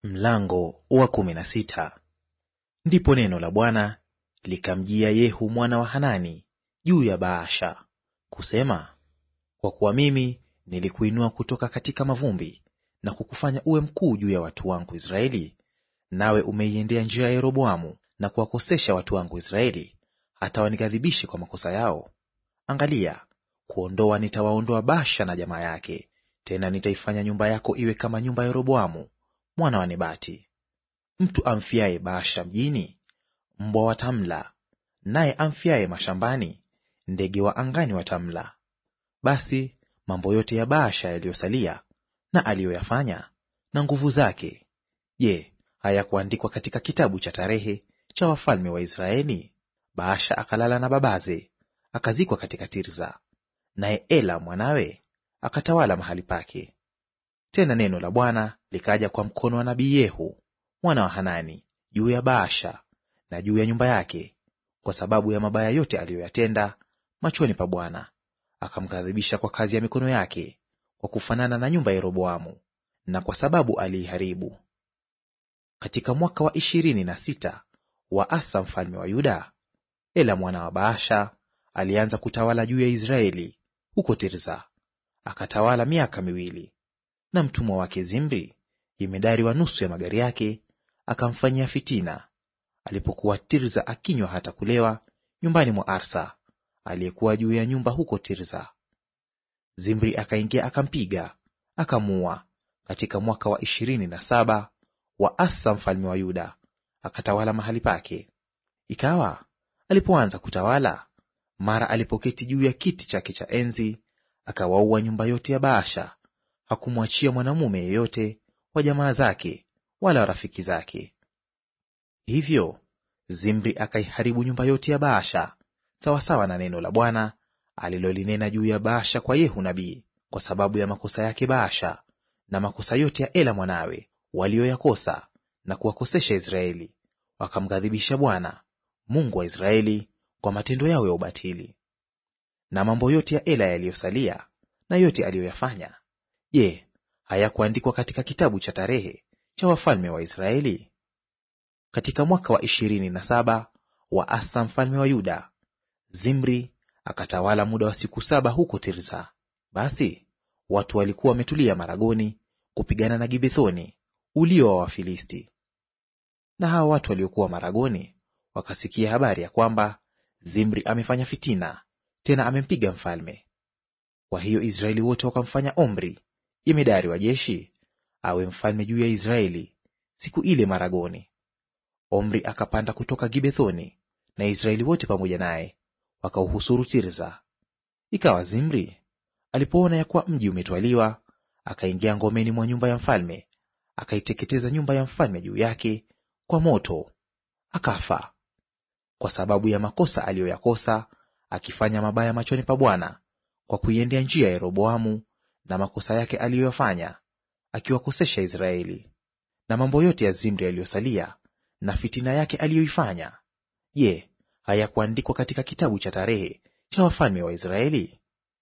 Mlango wa 16. Ndipo neno la Bwana likamjia Yehu mwana wa Hanani juu ya Baasha, kusema, kwa kuwa mimi nilikuinua kutoka katika mavumbi na kukufanya uwe mkuu juu ya watu wangu Israeli, nawe umeiendea njia ya Yeroboamu na kuwakosesha watu wangu Israeli, hata wanighadhibishe kwa makosa yao. Angalia, kuondoa nitawaondoa Baasha na jamaa yake, tena nitaifanya nyumba yako iwe kama nyumba ya Yeroboamu mwana wa Nebati. Mtu amfiaye Baasha mjini, mbwa watamla; naye amfiaye mashambani, ndege wa angani watamla. Basi mambo yote ya Baasha yaliyosalia na aliyoyafanya na nguvu zake, je, hayakuandikwa katika kitabu cha tarehe cha wafalme wa Israeli? Baasha akalala na babaze, akazikwa katika Tirza, naye Ela mwanawe akatawala mahali pake. Tena neno la Bwana likaja kwa mkono wa nabii Yehu mwana wa Hanani juu ya Baasha na juu ya nyumba yake, kwa sababu ya mabaya yote aliyoyatenda machoni pa Bwana, akamghadhibisha kwa kazi ya mikono yake, kwa kufanana na nyumba ya Yeroboamu, na kwa sababu aliiharibu. Katika mwaka wa 26 wa Asa mfalme wa Yuda, Ela mwana wa Baasha alianza kutawala juu ya Israeli huko Tirza, akatawala miaka 2. Na mtumwa wake Zimri, jemedari wa nusu ya magari yake, akamfanyia fitina alipokuwa Tirza, akinywa hata kulewa nyumbani mwa Arsa aliyekuwa juu ya nyumba huko Tirza. Zimri akaingia akampiga, akamuua katika mwaka wa 27 wa Asa mfalme wa Yuda, akatawala mahali pake. Ikawa alipoanza kutawala, mara alipoketi juu ya kiti chake cha enzi, akawaua nyumba yote ya Baasha; hakumwachia mwanamume yeyote wa jamaa zake wala rafiki zake. Hivyo Zimri akaiharibu nyumba yote ya Baasha, sawasawa na neno la Bwana alilolinena juu ya Baasha kwa Yehu nabii, kwa sababu ya makosa yake Baasha na makosa yote ya Ela mwanawe walioyakosa na kuwakosesha Israeli, wakamghadhibisha Bwana Mungu wa Israeli kwa matendo yao ya ubatili. Na mambo yote ya Ela yaliyosalia na yote aliyoyafanya, je, hayakuandikwa katika kitabu cha tarehe cha wafalme wa Israeli? Katika mwaka wa 27 wa Asa mfalme wa Yuda, Zimri akatawala muda wa siku 7 huko Tirza. Basi watu walikuwa wametulia maragoni kupigana na Gibethoni ulio wa Wafilisti. Na hao watu waliokuwa maragoni wakasikia habari ya kwamba Zimri amefanya fitina, tena amempiga mfalme. Kwa hiyo Israeli wote wakamfanya Omri jemedari wa jeshi awe mfalme juu ya Israeli siku ile maragoni. Omri akapanda kutoka Gibethoni, na Israeli wote pamoja naye wakauhusuru Tirza. Ikawa Zimri alipoona ya kuwa mji umetwaliwa, akaingia ngomeni mwa nyumba ya mfalme, akaiteketeza nyumba ya mfalme juu yake kwa moto, akafa, kwa sababu ya makosa aliyoyakosa, akifanya mabaya machoni pa Bwana, kwa kuiendea njia ya Yeroboamu na makosa yake aliyoyafanya, akiwakosesha Israeli. Na mambo yote ya Zimri yaliyosalia na fitina yake aliyoifanya, je, hayakuandikwa katika kitabu cha tarehe cha wafalme wa Israeli?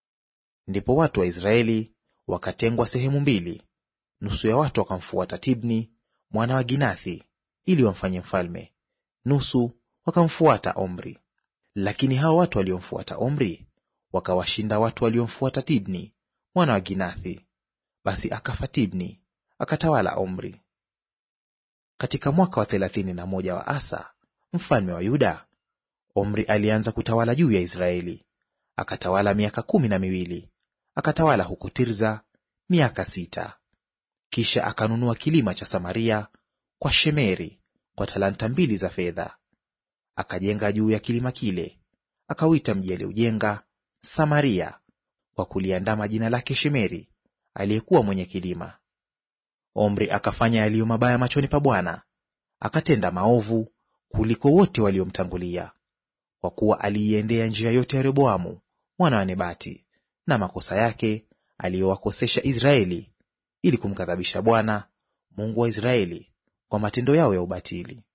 Ndipo watu wa Israeli wakatengwa sehemu 2, nusu ya watu wakamfuata Tibni mwana wa Ginathi ili wamfanye mfalme, nusu wakamfuata Omri. Lakini hao watu waliomfuata Omri wakawashinda watu waliomfuata Tibni mwana wa Ginathi. Basi akafa Tibni, akatawala Omri. Katika mwaka wa 31 wa Asa mfalme wa Yuda, Omri alianza kutawala juu ya Israeli, akatawala miaka 12, akatawala huko Tirza miaka 6. Kisha akanunua kilima cha Samaria kwa Shemeri kwa talanta 2 za fedha. Akajenga juu ya kilima kile, akauita mji alioujenga Samaria, kwa kuliandama jina lake Shemeri aliyekuwa mwenye kilima. Omri akafanya yaliyo mabaya machoni pa Bwana, akatenda maovu kuliko wote waliomtangulia, kwa kuwa aliiendea njia yote ya Yeroboamu mwana wa Nebati na makosa yake aliyowakosesha Israeli, ili kumghadhabisha Bwana Mungu wa Israeli kwa matendo yao ya ubatili.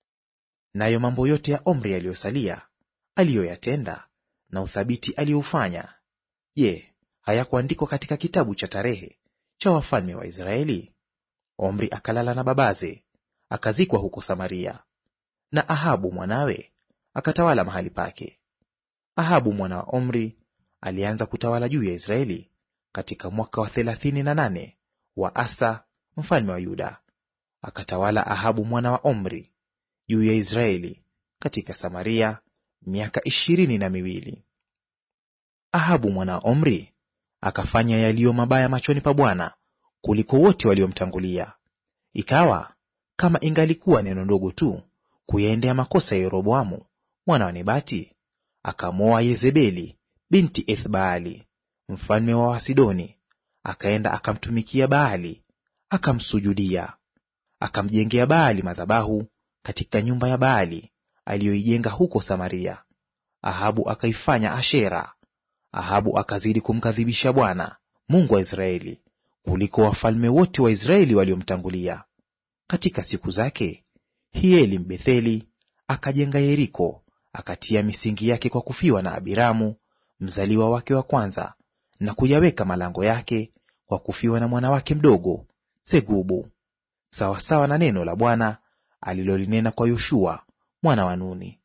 Nayo mambo yote ya Omri yaliyosalia aliyoyatenda na uthabiti aliyoufanya, je, hayakuandikwa katika kitabu cha tarehe cha wafalme wa Israeli? Omri akalala na babaze, akazikwa huko Samaria. Na Ahabu mwanawe akatawala mahali pake. Ahabu mwana wa Omri alianza kutawala juu ya Israeli katika mwaka wa 38 wa Asa mfalme wa Yuda. Akatawala Ahabu mwana wa Omri juu ya Israeli katika Samaria miaka 22. Ahabu mwana wa Omri akafanya yaliyo mabaya machoni pa Bwana kuliko wote waliomtangulia. Ikawa kama ingalikuwa neno ndogo tu kuyaendea makosa ya Yeroboamu mwana wa Nebati, akamwoa Yezebeli binti Ethbaali mfalme wa Wasidoni, akaenda akamtumikia Baali, akamsujudia. Akamjengea Baali madhabahu katika nyumba ya Baali aliyoijenga huko Samaria. Ahabu akaifanya Ashera. Ahabu akazidi kumkadhibisha Bwana Mungu wa Israeli kuliko wafalme wote wa Israeli waliomtangulia. Katika siku zake Hieli Mbetheli akajenga Yeriko, akatia misingi yake kwa kufiwa na Abiramu mzaliwa wake wa kwanza, na kuyaweka malango yake kwa kufiwa na mwana wake mdogo Segubu, sawasawa na neno la Bwana alilolinena kwa Yoshua mwana wa Nuni.